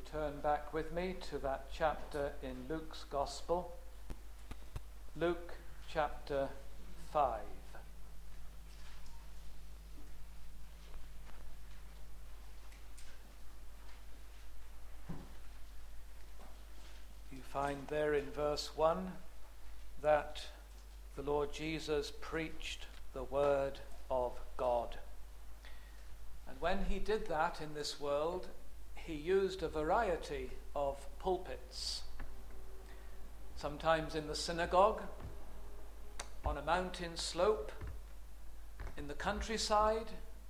turn back with me to that chapter in Luke's Gospel, Luke chapter 5. You find there in verse 1 that the Lord Jesus preached the word of God. And when he did that in this world, he used a variety of pulpits. Sometimes in the synagogue, on a mountain slope, in the countryside,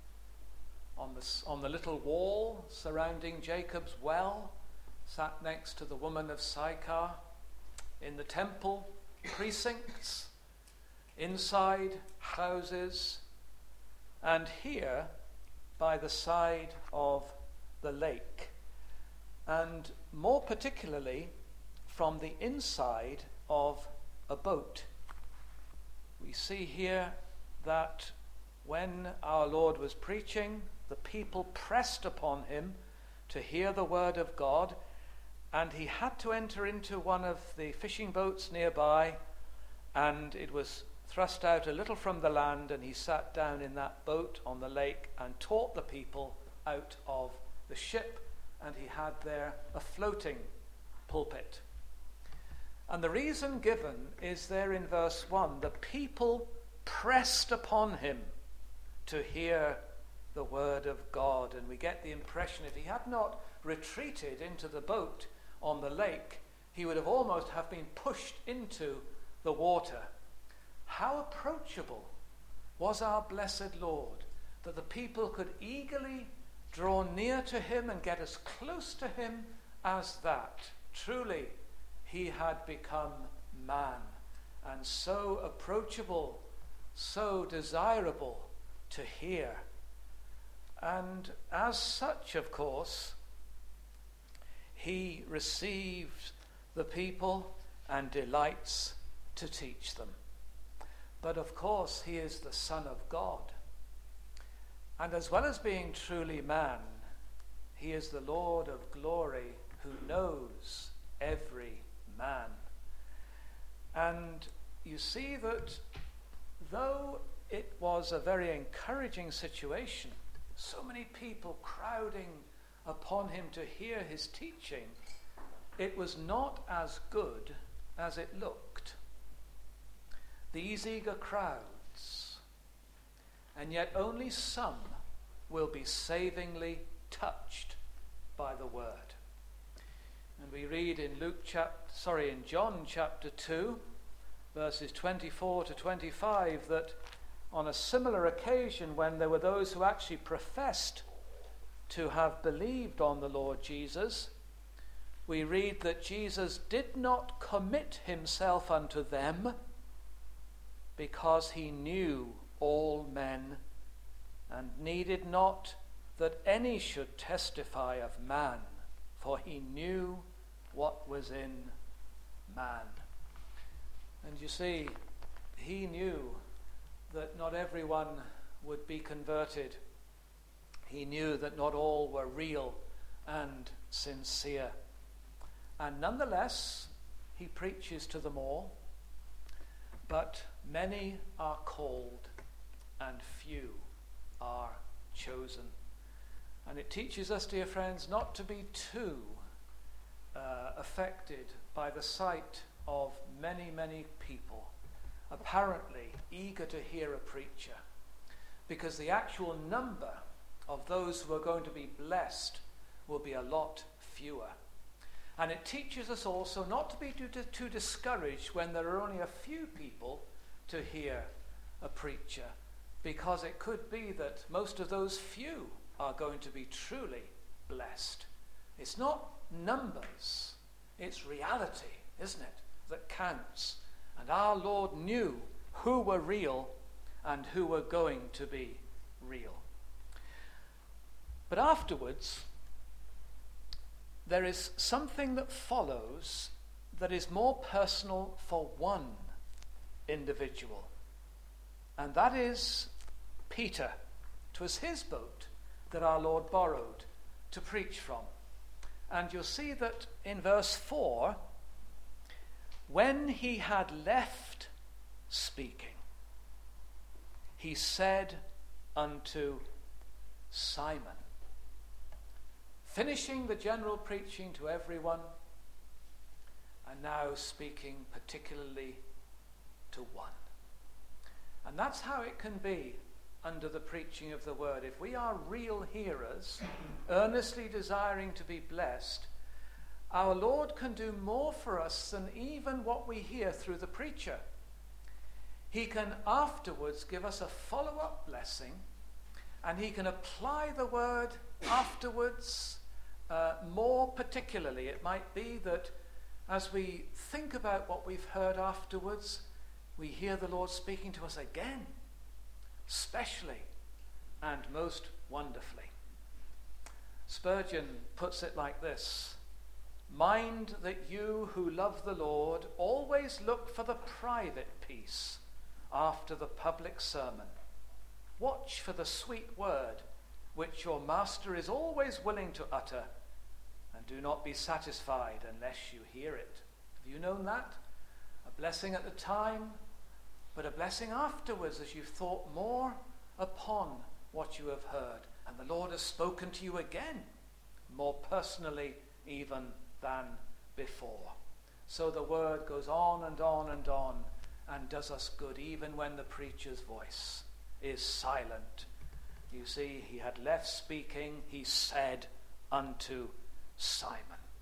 on the little wall surrounding Jacob's well, sat next to the woman of Sychar, in the temple precincts, inside houses, and here by the side of the lake, and more particularly from the inside of a boat. We see here that when our Lord was preaching, the people pressed upon him to hear the word of God, and he had to enter into one of the fishing boats nearby, and it was thrust out a little from the land, and he sat down in that boat on the lake and taught the people out of the ship, and he had there a floating pulpit. And the reason given is there in verse 1. The people pressed upon him to hear the word of God. And we get the impression if he had not retreated into the boat on the lake, he would have almost have been pushed into the water. How approachable was our blessed Lord, that the people could eagerly draw near to him and get as close to him as that. Truly, he had become man, and so approachable, so desirable to hear. And as such, of course, he receives the people and delights to teach them. But of course, he is the Son of God. And as well as being truly man, he is the Lord of glory who knows every man. And you see that though it was a very encouraging situation, so many people crowding upon him to hear his teaching, it was not as good as it looked. These eager crowds, and yet only some will be savingly touched by the word. And we read in John chapter 2, verses 24 to 25, that on a similar occasion when there were those who actually professed to have believed on the Lord Jesus, we read that Jesus did not commit himself unto them, because he knew all men, and needed not that any should testify of man, for he knew what was in man. And you see, he knew that not everyone would be converted. He knew that not all were real and sincere. And nonetheless, he preaches to them all. But many are called, and few are chosen. And it teaches us, dear friends, not to be too affected by the sight of many, many people apparently eager to hear a preacher, because the actual number of those who are going to be blessed will be a lot fewer. And it teaches us also not to be too discouraged when there are only a few people to hear a preacher, because it could be that most of those few are going to be truly blessed. It's not numbers, it's reality, isn't it, that counts. And our Lord knew who were real and who were going to be real. But afterwards, there is something that follows that is more personal for one individual. And that is Peter. It was his boat that our Lord borrowed to preach from. And you'll see that in verse 4, when he had left speaking, he said unto Simon, finishing the general preaching to everyone, and now speaking particularly to one. And that's how it can be under the preaching of the word. If we are real hearers, earnestly desiring to be blessed, our Lord can do more for us than even what we hear through the preacher. He can afterwards give us a follow-up blessing, and he can apply the word afterwards more particularly. It might be that as we think about what we've heard afterwards, we hear the Lord speaking to us again, specially and most wonderfully. Spurgeon puts it like this: mind that you who love the Lord always look for the private peace after the public sermon. Watch for the sweet word which your master is always willing to utter, and do not be satisfied unless you hear it. Have you known that? A blessing at the time, but a blessing afterwards as you've thought more upon what you have heard. And the Lord has spoken to you again, more personally even than before. So the word goes on and on and on, and does us good even when the preacher's voice is silent. You see, he had left speaking, he said unto Simon.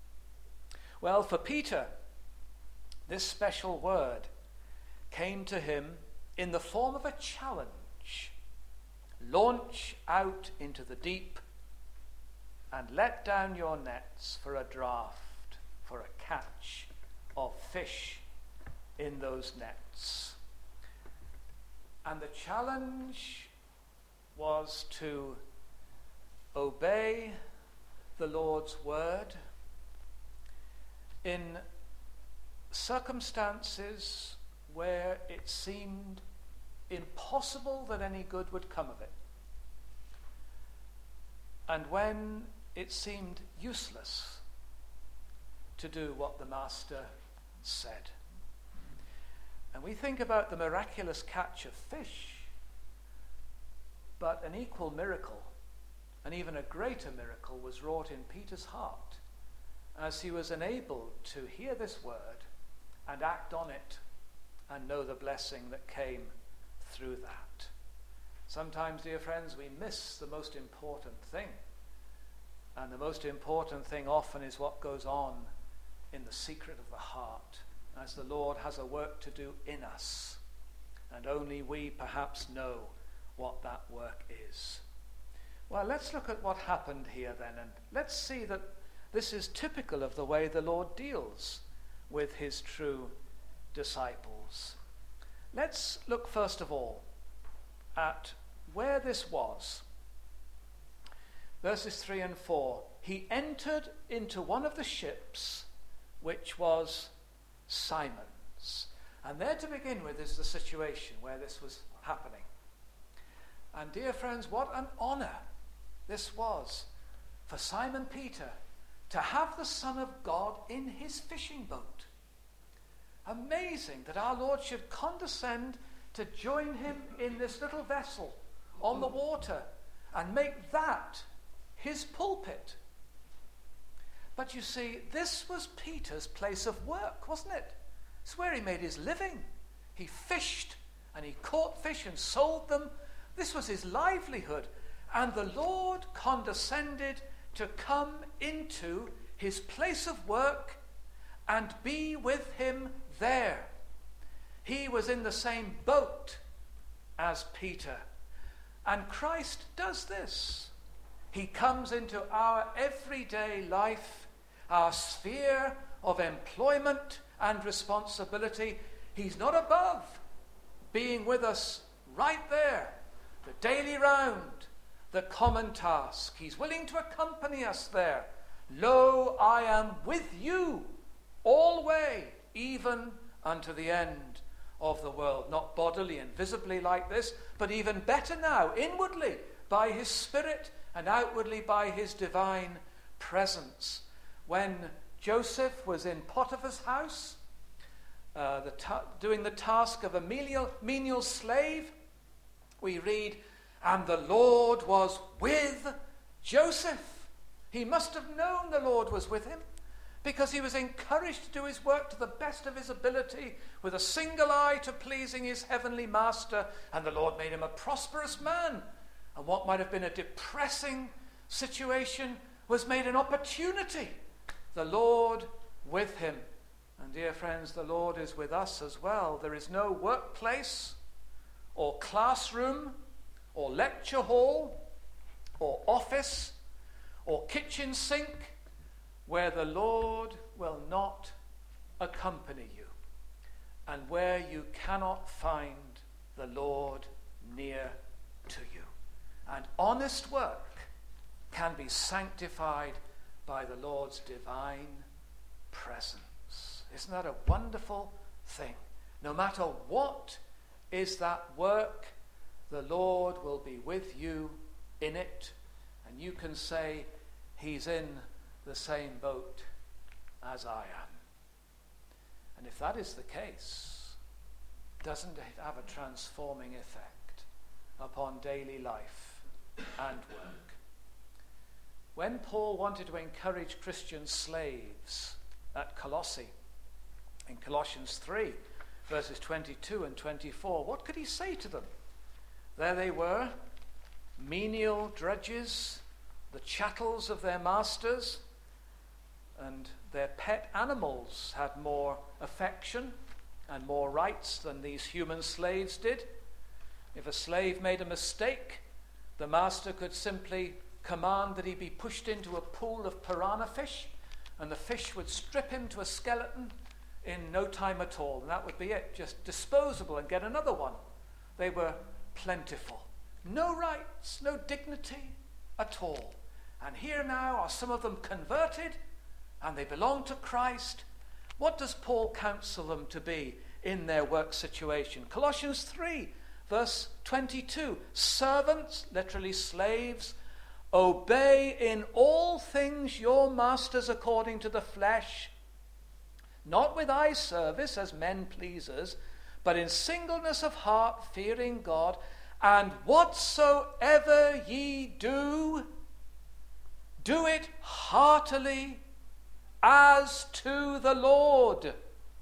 Well, for Peter, this special word came to him in the form of a challenge. Launch out into the deep and let down your nets for a draught, for a catch of fish in those nets. And the challenge was to obey the Lord's word in circumstances where it seemed impossible that any good would come of it, and when it seemed useless to do what the Master said. And we think about the miraculous catch of fish, but an equal miracle, and even a greater miracle, was wrought in Peter's heart as he was enabled to hear this word and act on it and know the blessing that came through that. Sometimes, dear friends, we miss the most important thing. And the most important thing often is what goes on in the secret of the heart, as the Lord has a work to do in us. And only we perhaps know what that work is. Well, let's look at what happened here then, and let's see that this is typical of the way the Lord deals with his true disciples. Let's look first of all at where this was. Verses 3 and 4. He entered into one of the ships, which was Simon's. And there to begin with is the situation where this was happening. And dear friends, what an honor this was for Simon Peter to have the Son of God in his fishing boat. Amazing that our Lord should condescend to join him in this little vessel on the water and make that his pulpit. But you see, this was Peter's place of work, wasn't it? It's where he made his living. He fished and he caught fish and sold them. This was his livelihood. And the Lord condescended to come into his place of work and be with him there. He was in the same boat as Peter. And Christ does this. He comes into our everyday life, our sphere of employment and responsibility. He's not above being with us right there, the daily round, the common task. He's willing to accompany us there. Lo, I am with you alway, even unto the end of the world. Not bodily and visibly like this, but even better now, inwardly, by his Spirit, and outwardly by his divine presence. when Joseph was in Potiphar's house, doing the task of a menial slave, we read, and the Lord was with Joseph. He must have known the Lord was with him, because he was encouraged to do his work to the best of his ability, with a single eye to pleasing his heavenly master, and the Lord made him a prosperous man. And what might have been a depressing situation was made an opportunity. The Lord with him. And dear friends, the Lord is with us as well. There is no workplace or classroom or lecture hall or office or kitchen sink where the Lord will not accompany you, and where you cannot find the Lord near to you. And honest work can be sanctified by the Lord's divine presence. Isn't that a wonderful thing? No matter what is that work, the Lord will be with you in it, and you can say, He's in the same boat as I am. And if that is the case, doesn't it have a transforming effect upon daily life and work? When Paul wanted to encourage Christian slaves at Colossae, in Colossians 3, verses 22 and 24, what could he say to them? There they were, menial drudges, the chattels of their masters, and their pet animals had more affection and more rights than these human slaves did. If a slave made a mistake, the master could simply command that he be pushed into a pool of piranha fish, and the fish would strip him to a skeleton in no time at all, and that would be it, just disposable and get another one. They were plentiful. No rights, no dignity at all. And here now are some of them converted, and they belong to Christ. What does Paul counsel them to be in their work situation? Colossians 3, verse 22, servants, literally slaves, obey in all things your masters according to the flesh, not with eye service as men pleasers, but in singleness of heart, fearing God. And whatsoever ye do, do it heartily as to the Lord,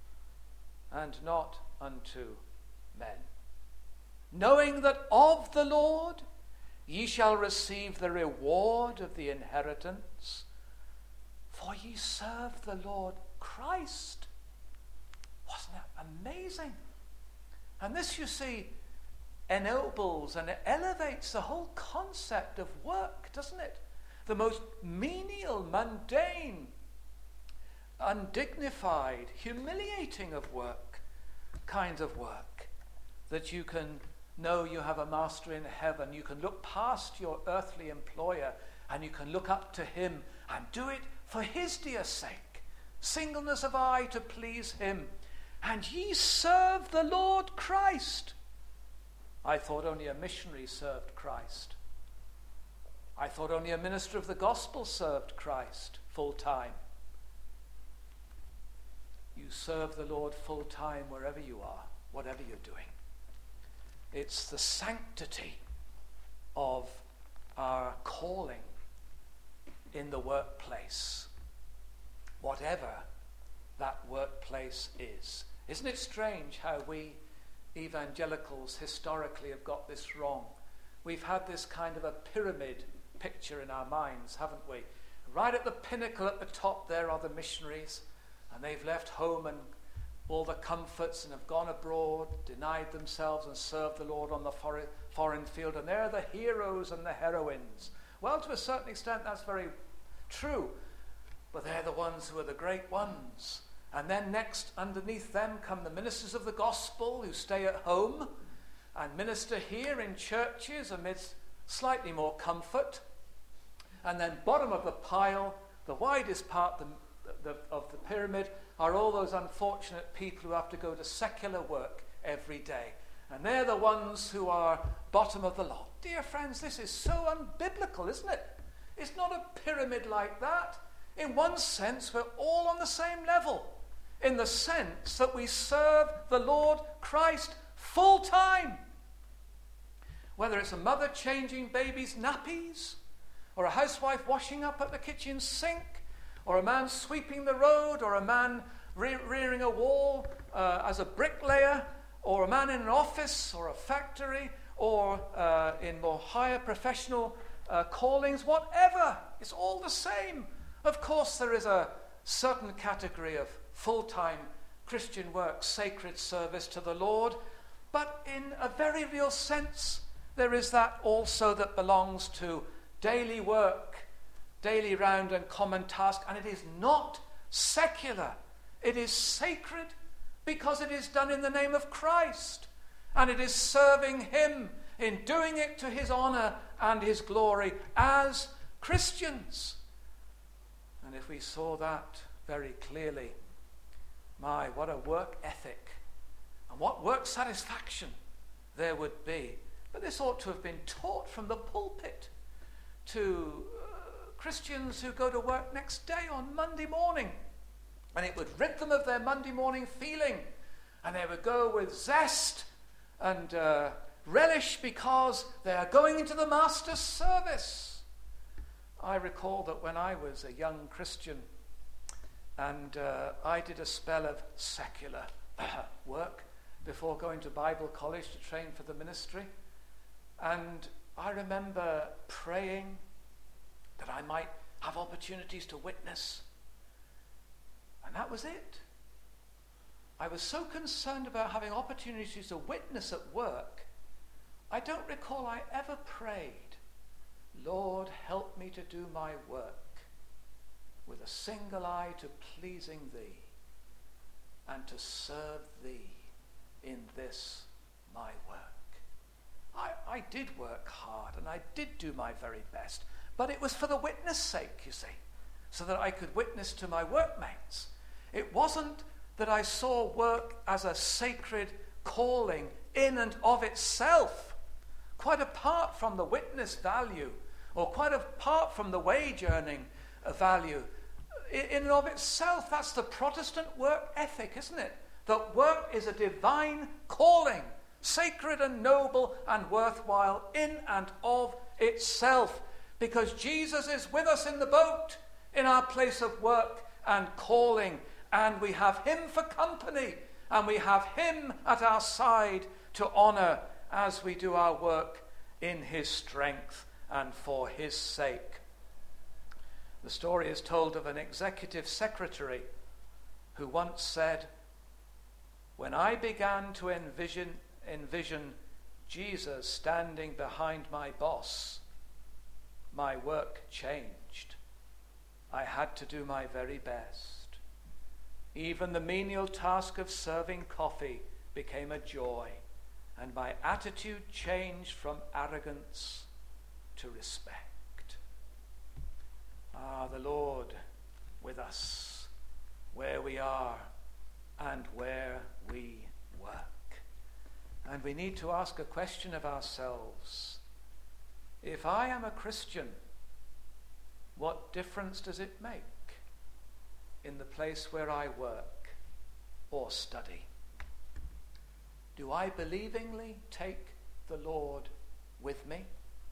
and not unto men, knowing that of the Lord ye shall receive the reward of the inheritance, for ye serve the Lord Christ. Wasn't that amazing? And this, you see, ennobles and it elevates the whole concept of work, doesn't it? The most menial, mundane, undignified, humiliating of work, kind of work, that you can know you have a master in heaven. You can look past your earthly employer and you can look up to him and do it for his dear sake. Singleness of eye to please him. And ye serve the Lord Christ. I thought only a missionary served Christ. I thought only a minister of the gospel served Christ full time. You serve the Lord full time wherever you are, whatever you're doing. It's the sanctity of our calling in the workplace, whatever that workplace is. Isn't it strange how we evangelicals historically have got this wrong? We've had this kind of a pyramid picture in our minds, haven't we? Right at the pinnacle at the top there are the missionaries, and they've left home and all the comforts and have gone abroad, denied themselves and served the Lord on the foreign field, and they're the heroes and the heroines. Well, to a certain extent that's very true, but they're the ones who are the great ones. And then next, underneath them, come the ministers of the gospel who stay at home and minister here in churches amidst slightly more comfort. And then bottom of the pile, the widest part of the pyramid, are all those unfortunate people who have to go to secular work every day. And they're the ones who are bottom of the lot. Dear friends, this is so unbiblical, isn't it? It's not a pyramid like that. In one sense, we're all on the same level, in the sense that we serve the Lord Christ full time. Whether it's a mother changing babies' nappies, or a housewife washing up at the kitchen sink, or a man sweeping the road, or a man rearing a wall as a bricklayer, or a man in an office or a factory, or in more higher professional callings, whatever, it's all the same. Of course, there is a certain category of full-time Christian work, sacred service to the Lord, but in a very real sense, there is that also that belongs to daily work, daily round and common task, and it is not secular. It is sacred because it is done in the name of Christ, and it is serving him in doing it to his honor and his glory as Christians. And if we saw that very clearly, my, what a work ethic and what work satisfaction there would be. But this ought to have been taught from the pulpit to Christians who go to work next day on Monday morning. And it would rid them of their Monday morning feeling. And they would go with zest and relish because they are going into the Master's service. I recall that when I was a young Christian and I did a spell of secular work before going to Bible college to train for the ministry. And I remember praying that I might have opportunities to witness. And that was it. I was so concerned about having opportunities to witness at work, I don't recall I ever prayed, Lord, help me to do my work with a single eye to pleasing thee and to serve thee in this my work. I did work hard and I did do my very best, but it was for the witness' sake, you see, so that I could witness to my workmates. It wasn't that I saw work as a sacred calling in and of itself, quite apart from the witness value, or quite apart from the wage earning value. In and of itself, that's the Protestant work ethic, isn't it? That work is a divine calling, sacred and noble and worthwhile in and of itself, because Jesus is with us in the boat, in our place of work and calling, and we have him for company, and we have him at our side to honor as we do our work in his strength and for his sake. The story is told of an executive secretary who once said, "When I began to envision Jesus standing behind my boss, my work changed. I had to do my very best. Even the menial task of serving coffee became a joy, and my attitude changed from arrogance to respect." The Lord with us where we are and where we work. And we need to ask a question of ourselves. If I am a Christian, what difference does it make in the place where I work or study? Do I believingly take the Lord with me?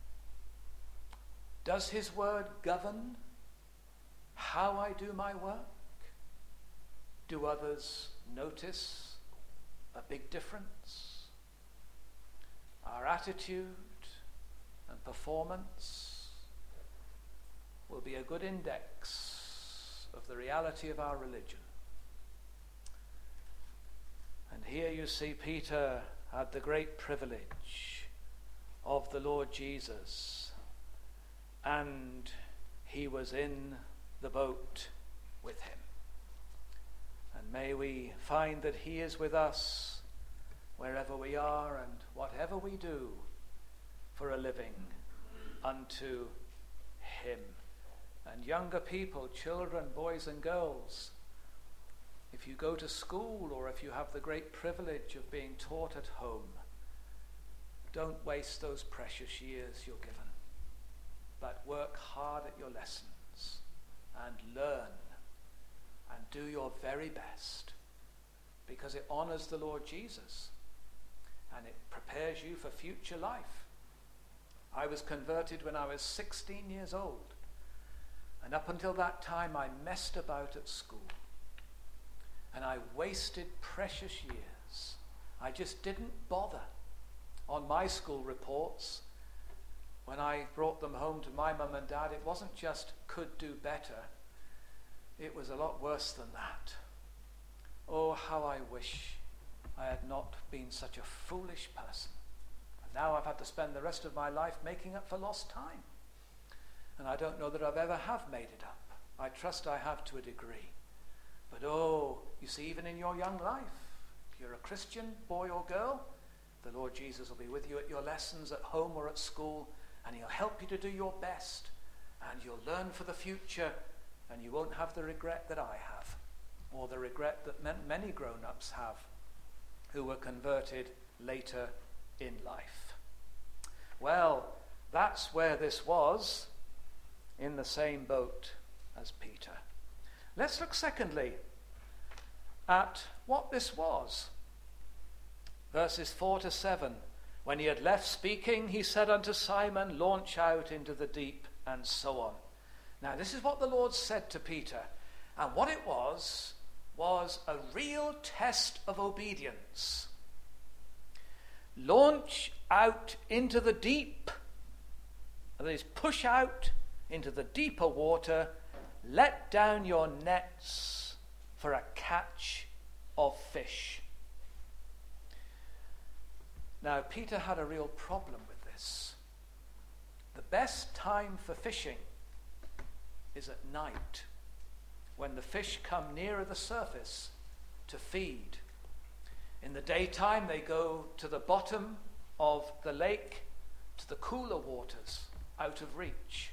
Does his word govern how I do my work? Do others notice a big difference? Our attitude and performance will be a good index of the reality of our religion. And here you see Peter had the great privilege of the Lord Jesus, and he was in the boat with him. And may we find that he is with us wherever we are and whatever we do for a living unto him. And younger people, children, boys and girls, if you go to school or if you have the great privilege of being taught at home, don't waste those precious years you're given, but work hard at your lessons and learn your very best, because it honors the Lord Jesus and it prepares you for future life. I was converted when I was 16 years old, and up until that time I messed about at school and I wasted precious years. I just didn't bother. On my school reports, when I brought them home to my mum and dad, it wasn't just could do better, it was a lot worse than that. Oh, how I wish I had not been such a foolish person. And now I've had to spend the rest of my life making up for lost time. And I don't know that I've ever have made it up. I trust I have to a degree. But oh, you see, even in your young life, if you're a Christian boy or girl, the Lord Jesus will be with you at your lessons at home or at school, and he'll help you to do your best, and you'll learn for the future, and you won't have the regret that I have, or the regret that many grown-ups have who were converted later in life. Well, that's where this was, in the same boat as Peter. Let's look secondly at what this was. Verses 4-7. When he had left speaking, he said unto Simon, launch out into the deep, and so on. Now, this is what the Lord said to Peter. And what it was a real test of obedience. Launch out into the deep. That is, push out into the deeper water. Let down your nets for a catch of fish. Now, Peter had a real problem with this. The best time for fishing is at night, when the fish come nearer the surface to feed. In the daytime, they go to the bottom of the lake, to the cooler waters, out of reach.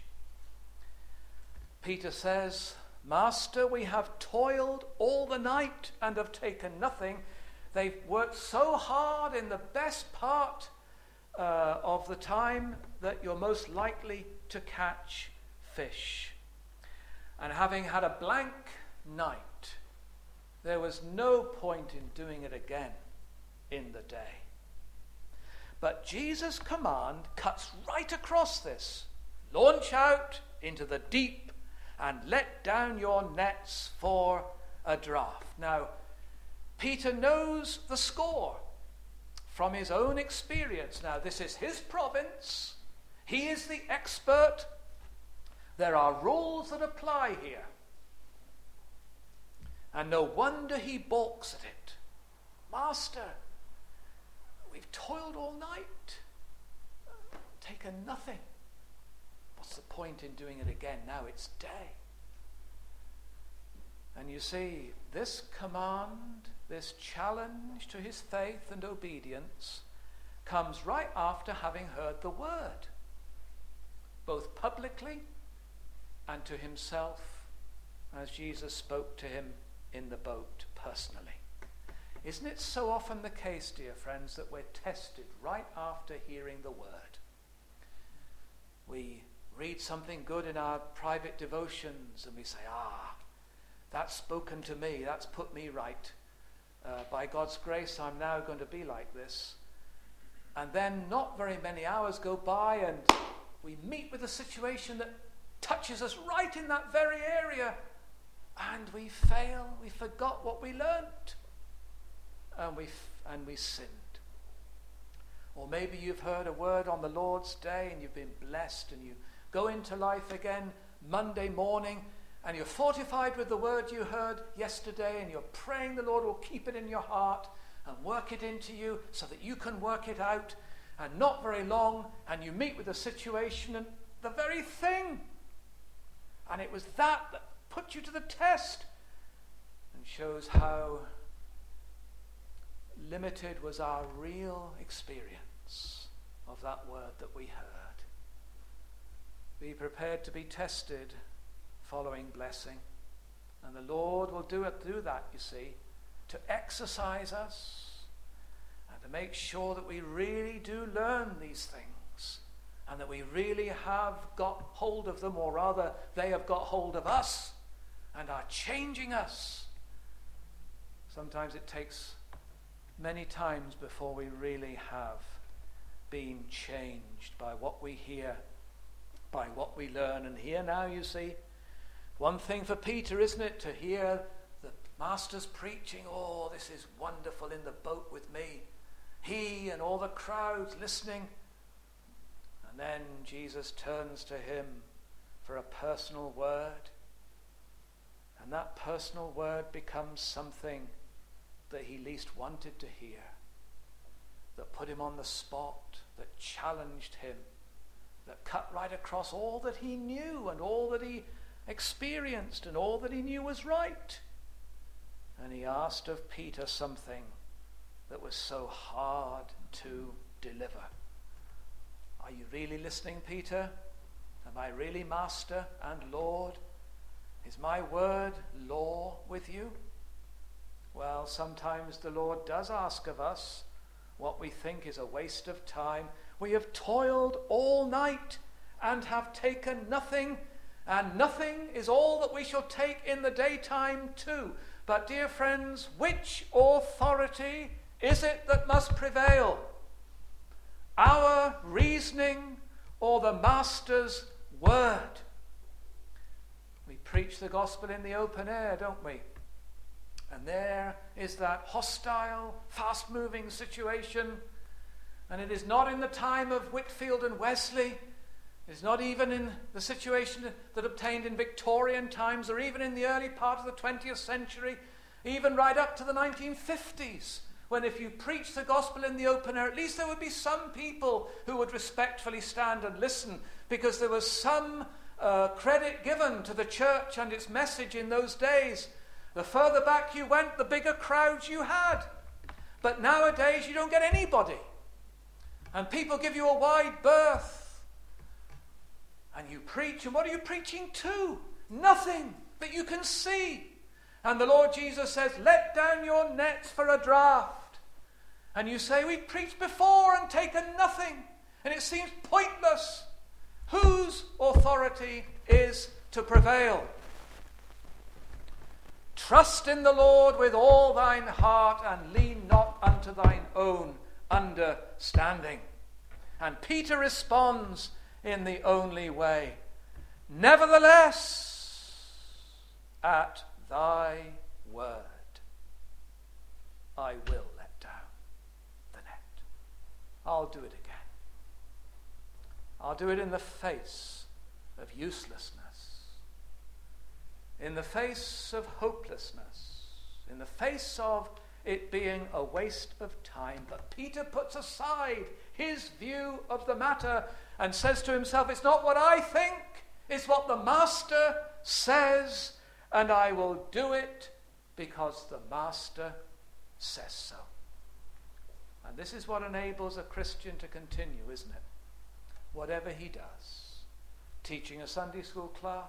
Peter says, Master, we have toiled all the night and have taken nothing. They've worked so hard in the best part of the time that you're most likely to catch fish. And having had a blank night, there was no point in doing it again in the day. But Jesus' command cuts right across this. Launch out into the deep and let down your nets for a draught. Now, Peter knows the score from his own experience. Now, this is his province. He is the expert. There are rules that apply here. And no wonder he balks at it. Master, we've toiled all night, taken nothing. What's the point in doing it again? Now it's day. And you see, this command, this challenge to his faith and obedience comes right after having heard the word, both publicly and to himself as Jesus spoke to him in the boat personally. Isn't it so often the case, dear friends, that we're tested right after hearing the word? We read something good in our private devotions and we say, that's spoken to me, that's put me right. By God's grace, I'm now going to be like this. And then not very many hours go by and we meet with a situation that touches us right in that very area, and we fail. We forgot what we learnt, and we sinned. Or maybe you've heard a word on the Lord's Day and you've been blessed, and you go into life again Monday morning and you're fortified with the word you heard yesterday, and you're praying the Lord will keep it in your heart and work it into you so that you can work it out. And not very long, and you meet with a situation and the very thing. And it was that put you to the test and shows how limited was our real experience of that word that we heard. Be prepared to be tested following blessing. And the Lord will do that, you see, to exercise us and to make sure that we really do learn these things and that we really have got hold of them, or rather they have got hold of us and are changing us Sometimes it takes many times before we really have been changed by what we hear, by what we learn. And here now, you see, one thing for Peter, isn't it, to hear the Master's preaching, oh, this is wonderful, in the boat with me. He and all the crowds listening. And then Jesus turns to him for a personal word. And that personal word becomes something that he least wanted to hear, that put him on the spot, that challenged him, that cut right across all that he knew and all that he experienced and all that he knew was right. And he asked of Peter something that was so hard to deliver. Are you really listening, Peter? Am I really Master and Lord? Is my word law with you? Well, sometimes the Lord does ask of us what we think is a waste of time. We have toiled all night and have taken nothing, and nothing is all that we shall take in the daytime too. But, dear friends, which authority is it that must prevail? Our reasoning or the Master's word? We preach the gospel in the open air, don't we? And there is that hostile, fast-moving situation. And it is not in the time of Whitefield and Wesley. It is not even in the situation that obtained in Victorian times or even in the early part of the 20th century, even right up to the 1950s, when if you preach the gospel in the open air, at least there would be some people who would respectfully stand and listen, because there was some credit given to the church and its message in those days. The further back you went, the bigger crowds you had. But nowadays you don't get anybody. And people give you a wide berth. And you preach, and what are you preaching to? Nothing that you can see. And the Lord Jesus says, let down your nets for a draught. And you say, we preached before and taken nothing. And it seems pointless. Whose authority is to prevail? Trust in the Lord with all thine heart, and lean not unto thine own understanding. And Peter responds in the only way. Nevertheless, at thy word, I will let down the net. I'll do it again. I'll do it in the face of uselessness, in the face of hopelessness, in the face of it being a waste of time. But Peter puts aside his view of the matter and says to himself, it's not what I think, it's what the Master says, and I will do it because the Master says so. And this is what enables a Christian to continue, isn't it? Whatever he does, teaching a Sunday school class,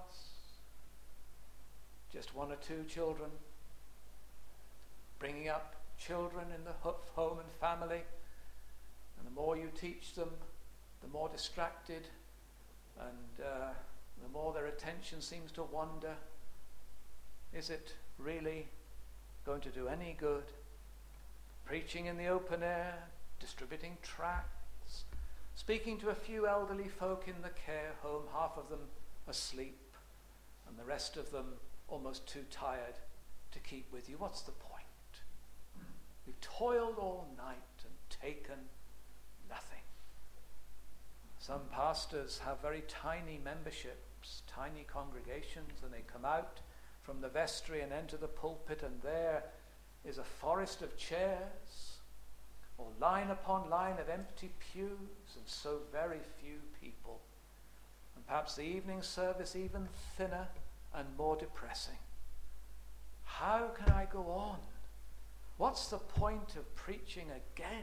just one or two children, bringing up children in the home and family, and the more you teach them, the more distracted and the more their attention seems to wander. Is it really going to do any good? Preaching in the open air, distributing tracts, speaking to a few elderly folk in the care home, half of them asleep, and the rest of them almost too tired to keep with you. What's the point? We've toiled all night and taken nothing. Some pastors have very tiny memberships, tiny congregations, and they come out from the vestry and enter the pulpit, and there is a forest of chairs, or line upon line of empty pews, and so very few people. And perhaps the evening service even thinner and more depressing. How can I go on? What's the point of preaching again?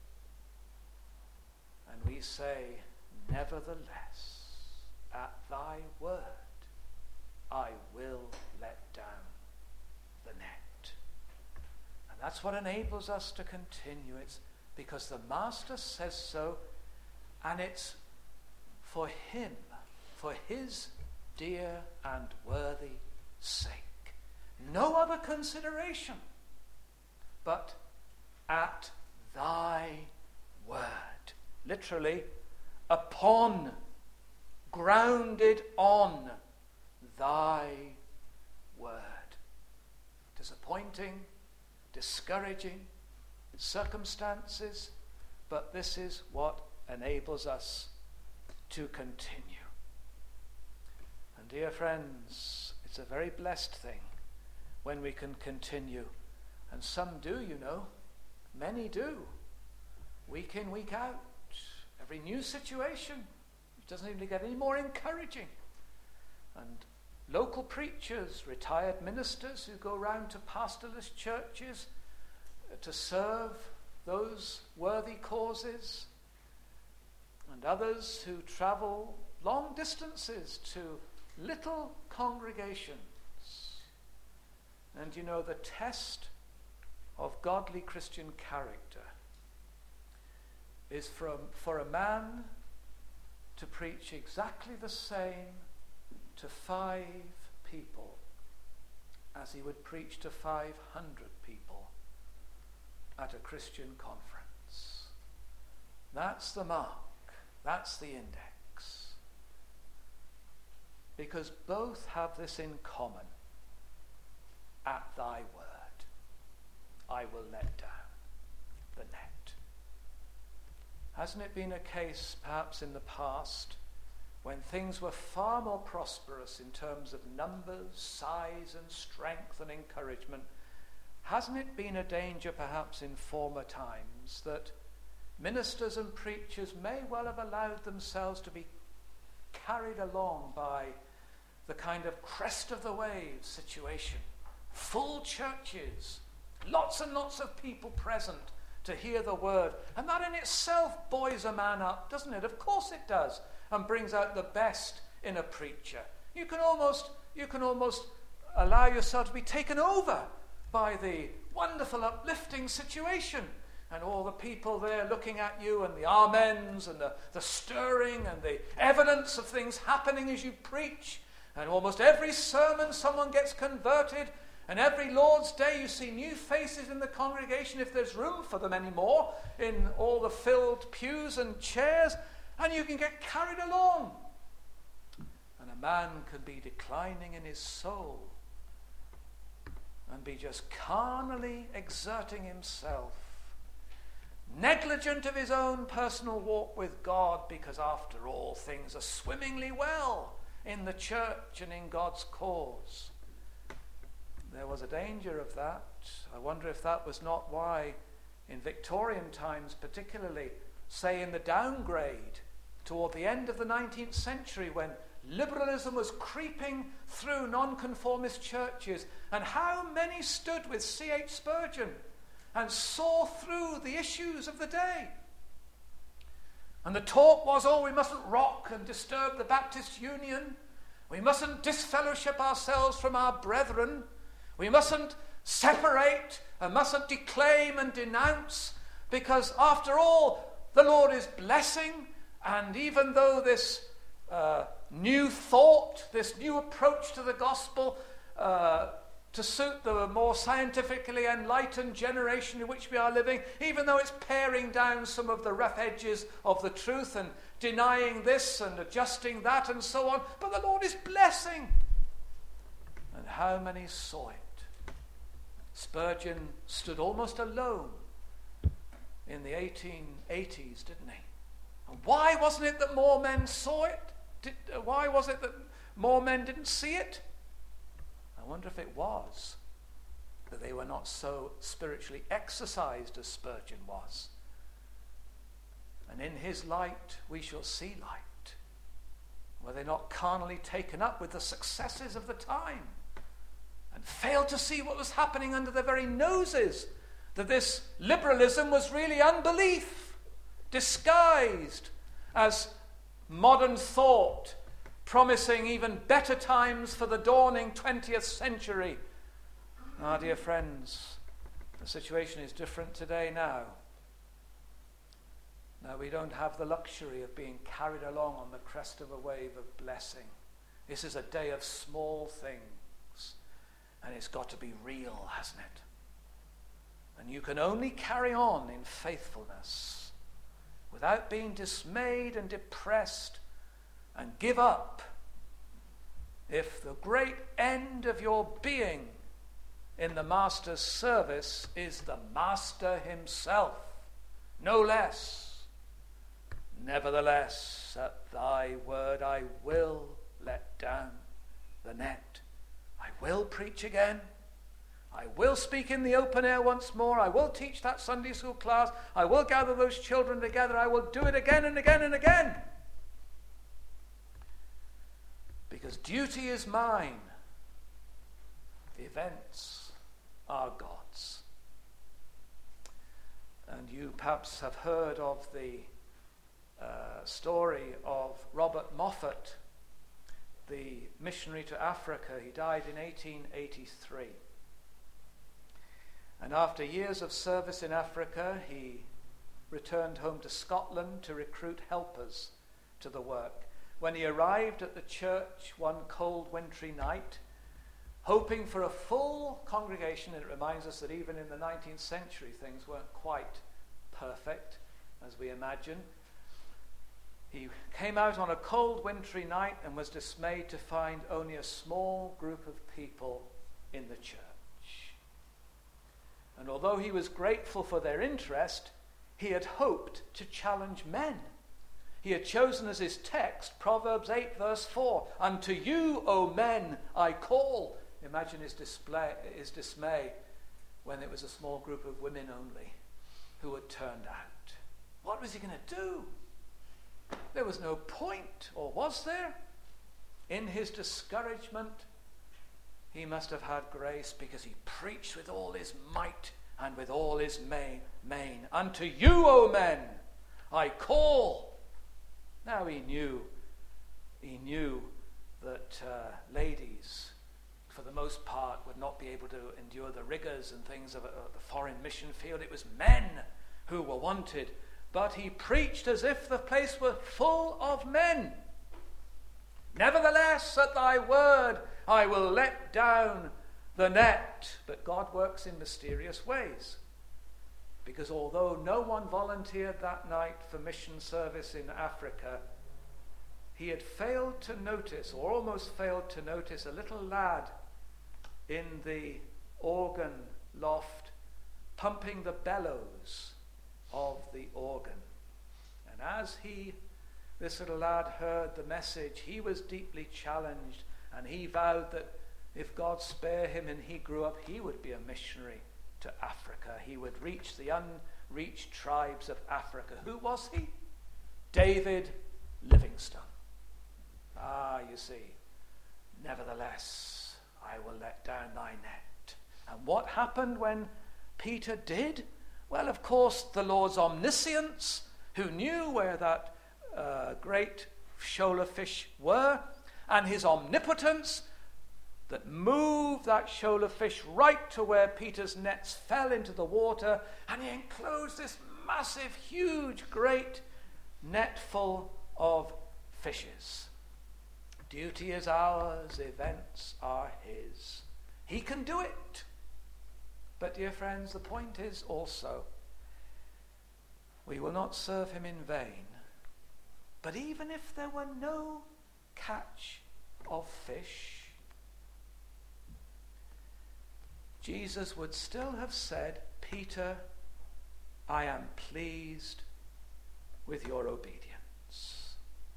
And we say, nevertheless, at thy word, I will let down the net. And that's what enables us to continue. It's because the Master says so, and it's for him, for his dear and worthy sake. No other consideration. but at thy word. Literally, upon, grounded on thy word. Disappointing, discouraging circumstances, but this is what enables us to continue. And dear friends, it's a very blessed thing when we can continue. And some do, you know. Many do. Week in, week out. Every new situation. It doesn't even get any more encouraging. And local preachers, retired ministers who go around to pastorless churches to serve those worthy causes. And others who travel long distances to little congregations. And you know, the test of godly Christian character is for a man to preach exactly the same to 5 people as he would preach to 500 people at a Christian conference. That's the mark. That's the index. Because both have this in common. At thy word, I will let down the net. Hasn't it been a case, perhaps in the past, when things were far more prosperous in terms of numbers, size and strength and encouragement? Hasn't it been a danger, perhaps in former times, that ministers and preachers may well have allowed themselves to be carried along by the kind of crest of the wave situation? Full churches, lots and lots of people present to hear the word. And that in itself buoys a man up, doesn't it? Of course it does, and brings out the best in a preacher. You can almost allow yourself to be taken over by the wonderful, uplifting situation. And all the people there looking at you, and the amens, and the stirring, and the evidence of things happening as you preach. And almost every sermon someone gets converted. And every Lord's Day you see new faces in the congregation, if there's room for them anymore, in all the filled pews and chairs. And you can get carried along. And a man can be declining in his soul and be just carnally exerting himself, negligent of his own personal walk with God, because after all things are swimmingly well in the church and in God's cause. There was a danger of that. I wonder if that was not why, in Victorian times particularly, say in the downgrade, toward the end of the 19th century, when liberalism was creeping through nonconformist churches, and how many stood with C.H. Spurgeon and saw through the issues of the day. And the talk was, we mustn't rock and disturb the Baptist Union. We mustn't disfellowship ourselves from our brethren. We mustn't separate and mustn't declaim and denounce, because after all, the Lord is blessing. And even though this new thought, this new approach to the gospel, to suit the more scientifically enlightened generation in which we are living, even though it's paring down some of the rough edges of the truth and denying this and adjusting that and so on, but the Lord is blessing. And how many saw it? Spurgeon stood almost alone in the 1880s, didn't he? And why wasn't it that more men saw it? Why was it that more men didn't see it? I wonder if it was that they were not so spiritually exercised as Spurgeon was. And in his light we shall see light. Were they not carnally taken up with the successes of the time and failed to see what was happening under their very noses? That this liberalism was really unbelief, disguised as modern thought, promising even better times for the dawning 20th century. Ah, dear friends, the situation is different today now. Now we don't have the luxury of being carried along on the crest of a wave of blessing. This is a day of small things, and it's got to be real, hasn't it? And you can only carry on in faithfulness without being dismayed and depressed and give up if the great end of your being in the Master's service is the Master himself, no less. Nevertheless, at thy word I will let down the net. I will preach again. I will speak in the open air once more. I will teach that Sunday school class. I will gather those children together. I will do it again and again and again. Because duty is mine. Events are God's. And you perhaps have heard of the story of Robert Moffat, the missionary to Africa. He died in 1883. And after years of service in Africa, he returned home to Scotland to recruit helpers to the work. When he arrived at the church one cold wintry night, hoping for a full congregation, and it reminds us that even in the 19th century things weren't quite perfect, as we imagine. He came out on a cold wintry night and was dismayed to find only a small group of people in the church. And although he was grateful for their interest, he had hoped to challenge men. He had chosen as his text Proverbs 8 verse 4. Unto you, O men, I call. Imagine his dismay when it was a small group of women only who had turned out. What was he going to do? There was no point, or was there? In his discouragement, he must have had grace because he preached with all his might and with all his main. Unto you, O men, I call. Now he knew that ladies, for the most part, would not be able to endure the rigors and things of the foreign mission field. It was men who were wanted. But he preached as if the place were full of men. Nevertheless, at thy word, I will let down the net. But God works in mysterious ways. Because although no one volunteered that night for mission service in Africa, he had failed to notice, or almost failed to notice, a little lad in the organ loft pumping the bellows of the organ. And as this little lad heard the message, he was deeply challenged, and he vowed that if God spare him and he grew up, he would be a missionary to Africa. He would reach the unreached tribes of Africa. Who was he? David Livingstone. You see, nevertheless, I will let down thy net. And what happened when Peter did? Well, of course, the Lord's omniscience, who knew where that great shoal of fish were, and his omnipotence that moved that shoal of fish right to where Peter's nets fell into the water, and he enclosed this massive, huge, great net full of fishes. Duty is ours, events are his. He can do it. But, dear friends, the point is also, we will not serve him in vain. But even if there were no catch of fish, Jesus would still have said, Peter, I am pleased with your obedience.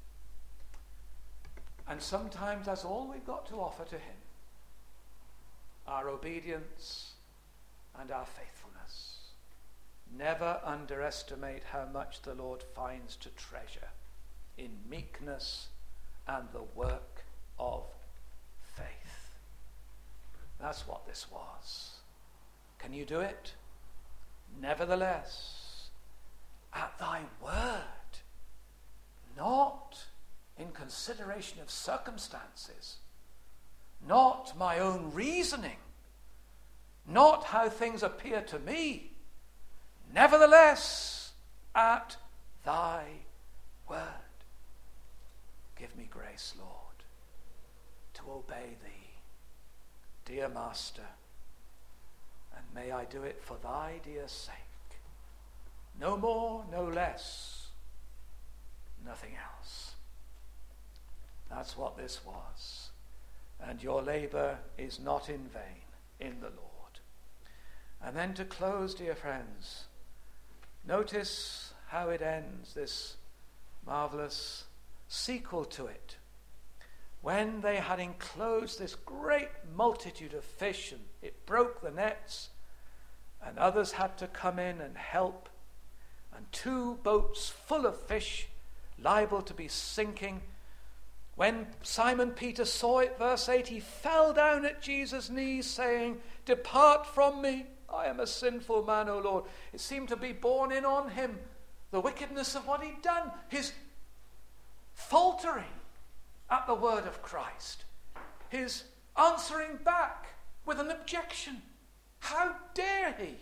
And sometimes that's all we've got to offer to him. Our obedience and our faithfulness. Never underestimate how much the Lord finds to treasure in meekness and the work of faith. That's what this was. Can you do it? Nevertheless, at thy word, not in consideration of circumstances, not my own reasoning, not how things appear to me. Nevertheless, at thy word. Give me grace, Lord, to obey thee, dear Master, and may I do it for thy dear sake. No more, no less, nothing else. That's what this was. And your labor is not in vain in the Lord. And then to close, dear friends, notice how it ends, this marvelous sequel to it. When they had enclosed this great multitude of fish, and it broke the nets, and others had to come in and help, and 2 boats full of fish liable to be sinking. When Simon Peter saw it, verse 8, he fell down at Jesus' knees, saying, "Depart from me, I am a sinful man, O Lord." It seemed to be borne in on him, the wickedness of what he'd done, his faltering at the word of Christ, his answering back with an objection. How dare he?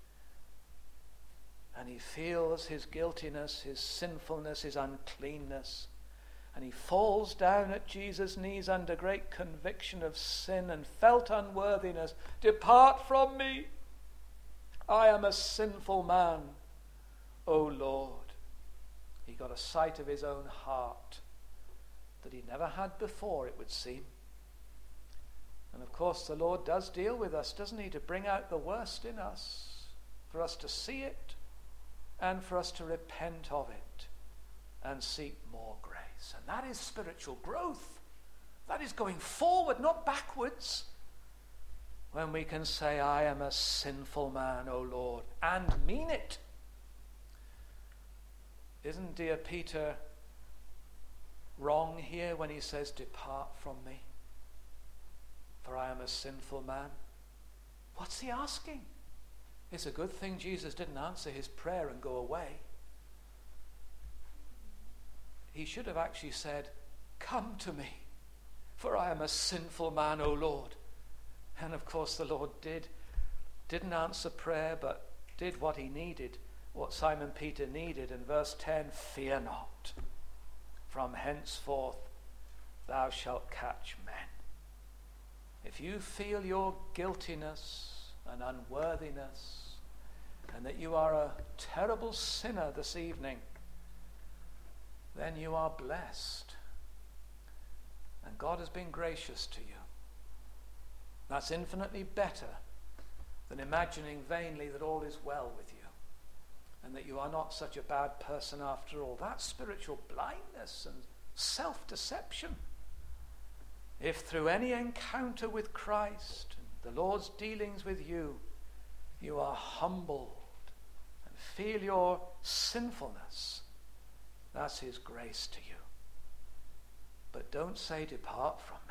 And he feels his guiltiness, his sinfulness, his uncleanness. And he falls down at Jesus' knees under great conviction of sin and felt unworthiness. "Depart from me. I am a sinful man, O Lord." He got a sight of his own heart that he never had before, it would seem. And of course the Lord does deal with us, doesn't he, to bring out the worst in us, for us to see it and for us to repent of it and seek more grace. And that is spiritual growth. That is going forward, not backwards. When we can say, "I am a sinful man, O Lord," and mean it. Isn't dear Peter wrong here when he says, "Depart from me, for I am a sinful man"? What's he asking? It's a good thing Jesus didn't answer his prayer and go away. He should have actually said, "Come to me, for I am a sinful man, O Lord." And of course the Lord didn't answer prayer, but did what he needed, what Simon Peter needed. In verse 10, "Fear not, from henceforth thou shalt catch men." If you feel your guiltiness and unworthiness, and that you are a terrible sinner this evening, then you are blessed. And God has been gracious to you. That's infinitely better than imagining vainly that all is well with you and that you are not such a bad person after all. That's spiritual blindness and self-deception. If through any encounter with Christ and the Lord's dealings with you, you are humbled and feel your sinfulness, that's his grace to you. But don't say, "Depart from me."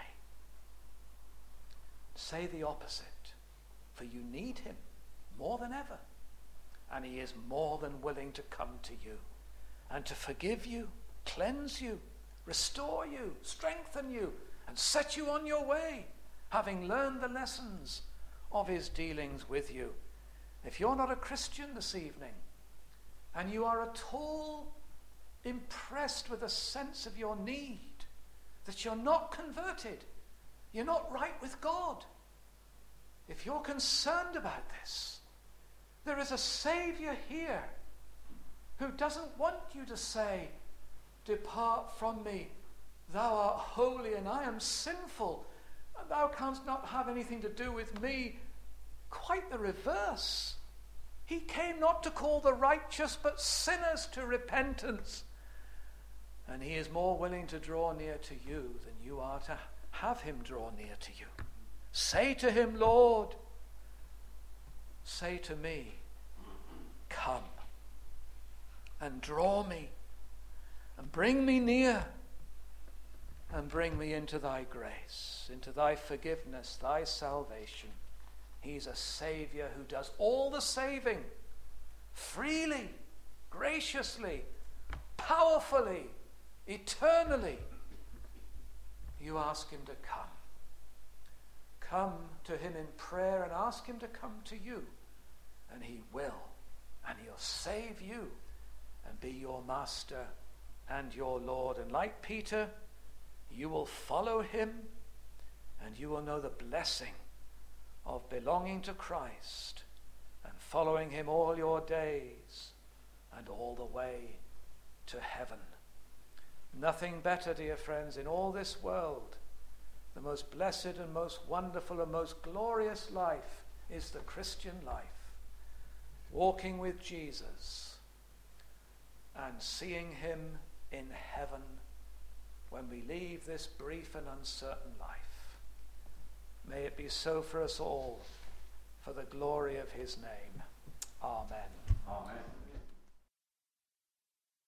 Say the opposite, for you need him more than ever, and he is more than willing to come to you and to forgive you, cleanse you, restore you, strengthen you, and set you on your way, having learned the lessons of his dealings with you. If you're not a Christian this evening, and you are at all impressed with a sense of your need, that you're not converted, you're not right with God, if you're concerned about this, there is a Savior here who doesn't want you to say, "Depart from me, thou art holy and I am sinful, and thou canst not have anything to do with me." Quite the reverse. He came not to call the righteous, but sinners to repentance. And he is more willing to draw near to you than you are to have him draw near to you. Say to him, "Lord, say to me, come and draw me and bring me near and bring me into thy grace, into thy forgiveness, thy salvation." He's a Savior who does all the saving freely, graciously, powerfully, eternally. You ask him to come. Come to him in prayer and ask him to come to you, and he will, and he'll save you and be your master and your Lord. And like Peter, you will follow him, and you will know the blessing of belonging to Christ following him all your days and all the way to heaven. Nothing better, dear friends, in all this world. The most blessed and most wonderful and most glorious life is the Christian life. Walking with Jesus and seeing him in heaven when we leave this brief and uncertain life. May it be so for us all, for the glory of his name. Amen. Amen.